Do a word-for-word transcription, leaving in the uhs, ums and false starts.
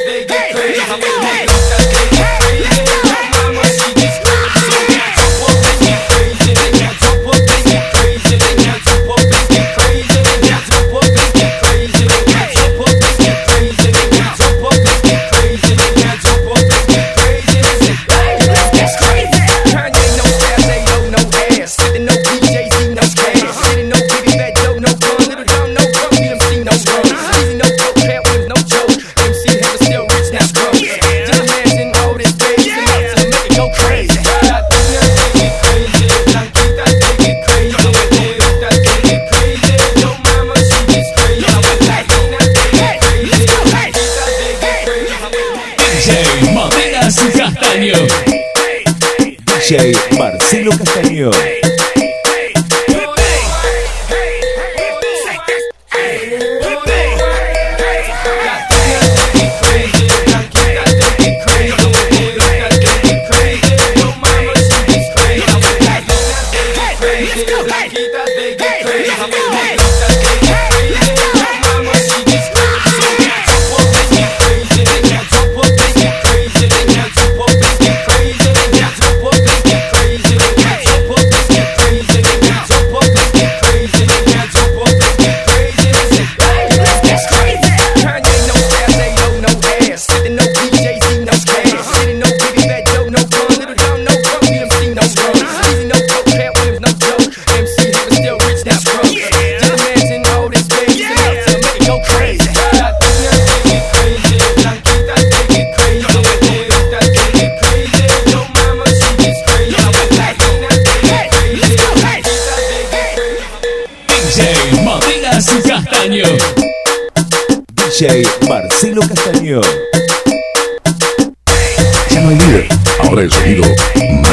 they get crazy. They get crazy. Mama, she gets crazy. They got jump up and get crazy. They got jump up and get crazy. They got jump up and get crazy. They got jump up and get crazy. They got jump up and get crazy. They got jump up and get crazy. They got jump up and get crazy. They say, hey, that's crazy. Kanye no style, they know no ass. Sitting no D J Z, no cash. Sitting no Biggie, Fat Joe, no fun. Little John, no fun. B M C, no run. Easy, no coke, Cat Williams, no joke. M C Hammer still rich, now broke. Just imagine all this bass and up to make it go crazy. Latina, they get crazy. Blanquita, they get crazy. Negrita, they get crazy. Yo mama, she gets crazy. Latina, they get crazy. Blanquita, they get crazy. D J Mateas Castaño. D J Marcelo Castaño. D J Marcelo Castaño. Ya no hay líder, ahora el sonido